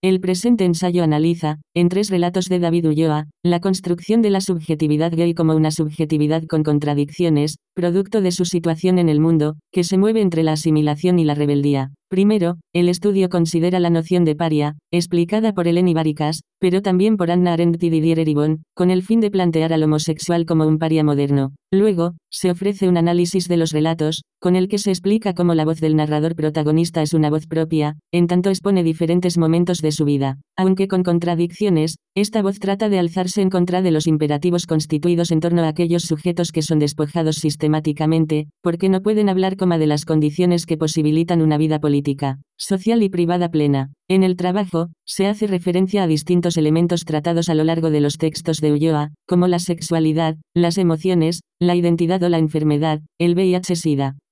El presente ensayo analiza, en 3 relatos de David Ulloa, la construcción de la subjetividad gay como una subjetividad con contradicciones, producto de su situación en el mundo, que se mueve entre la asimilación y la rebeldía. Primero, el estudio considera la noción de paria, explicada por Eleni Barikas, pero también por Hannah Arendt y Didier Eribon, con el fin de plantear al homosexual como un paria moderno. Luego, se ofrece un análisis de los relatos, con el que se explica cómo la voz del narrador protagonista es una voz propia, en tanto expone diferentes momentos de su vida. Aunque con contradicciones, esta voz trata de alzarse en contra de los imperativos constituidos en torno a aquellos sujetos que son despojados sistemáticamente, porque no pueden hablar como de las condiciones que posibilitan una vida política, social y privada plena. En el trabajo, se hace referencia a distintos elementos tratados a lo largo de los textos de Ulloa, como la sexualidad, las emociones, la identidad o la enfermedad, el VIH-Sida.